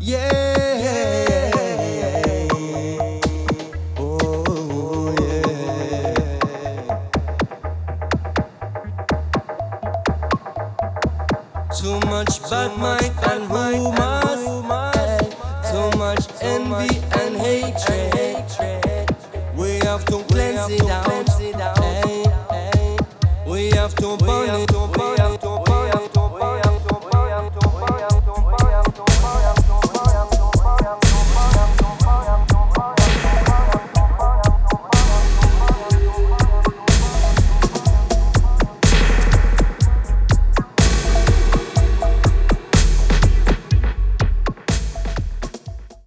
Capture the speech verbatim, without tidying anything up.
Yeah. Oh, yeah. Too much bad mind and rumors, eh. Too much envy and hatred. We have to cleanse it out, eh. We have to burn it